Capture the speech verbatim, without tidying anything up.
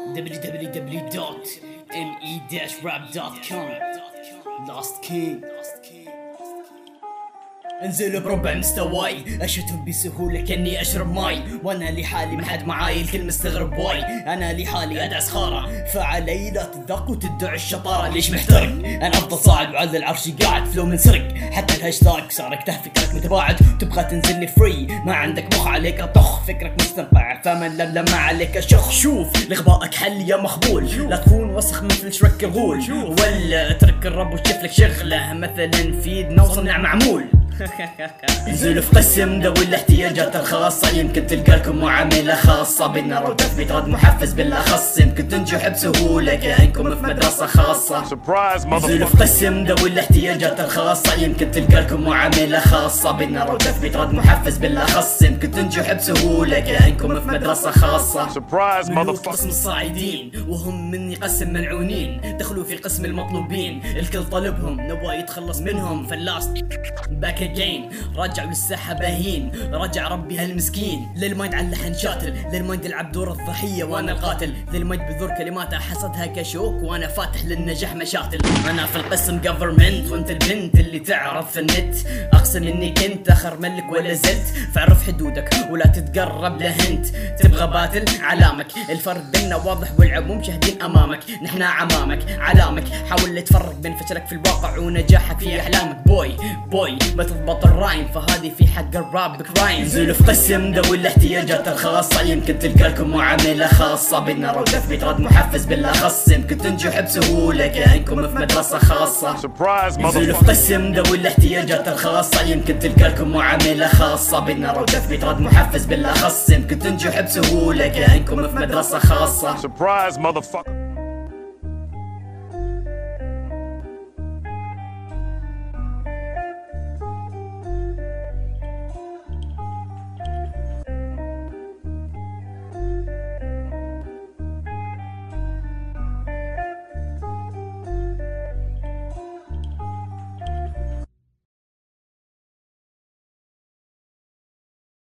دبليو دبليو دبليو دوت ام اي داش راب دوت كوم. Lost King انزل بربع مستواي، اشتم بسهولة كأني اشرب ماي، وانا لحالي ما حد معاي الكل مستغرب واي، انا لحالي ادعس خارة، فعلي لا تذاق وتدعي الشطارة. ليش محترق؟ انا افضل صاعد وعلى العرش قاعد، فلو منسرق حتى الهاشتاج صارك تهفكرك متباعد، تبغى تنزل لي فري ما عندك مخ عليك طخ، فكرك مستنقع فمن لم ما عليك شخ. شوف لغبائك حل يا مخبول، لا تكون وسخ مثل شرك الغول، ولا اترك الرب وشوف لك شغله مثلا فيدنا وصنع معمول. انزل في قسم ذوي الاحتياجات الخاصة، يمكن تلقى لكم معاملة خاصة بالنار وتثبيت رد محفز بالاخص، يمكن تنجح بسهولة كأنكم في مدرسة خاصة. انزل في قسم ذوي الاحتياجات الخاصة، يمكن تلقى لكم معاملة خاصة بالنار وتثبيت رد محفز بالاخص، يمكن تنجح بسهولة كأنكم في مدرسة خاصة. ملوك قسم الصاعدين وهم مني قسم ملعونين، دخلوا في قسم المطلوبين الكل طلبهم نبغى يتخلص منهم، فاللاست باك اجين رجعوا للساحة باهين، رجع ربي هالمسكين للمايند على اللحن شاتل، للمايند يلعب دور الضحية وانا القاتل، للمايند بذور كلمات حصدها كشوك وانا فاتح للنجاح مشاتل. انا في القسم جفرمنت وانت البنت اللي تعرف في النت، اقسم اني كنت اخر ملك ولا زلت، فاعرف حدودك ولا تتقرب لهنت، تبغى باتل علامك الفرق بيننا واضح والعموم مشاهدين امامك، نحنا عمامك علامك، حاول تفرق بين فشلك في الواقع ونجاحك في احلامك. بوي بوي ما تضبط الرايم فهذه في حق الراب بكرايم. انزلوا في قسم ذوي الاحتياجات الخاصة، يمكن تلقى لكم معاملة خاصة بالنار وتثبيت رد محفز بالاخص، يمكن تنجح بسهولة كأنكم في مدرسة خاصة. انزلوا في قسم ذوي الاحتياجات الخاصة، يمكن تلقى لكم معاملة خاصة بالنار وتثبيت رد محفز بالاخص، يمكن تنجح بسهولة كأنكم في مدرسة خاصة.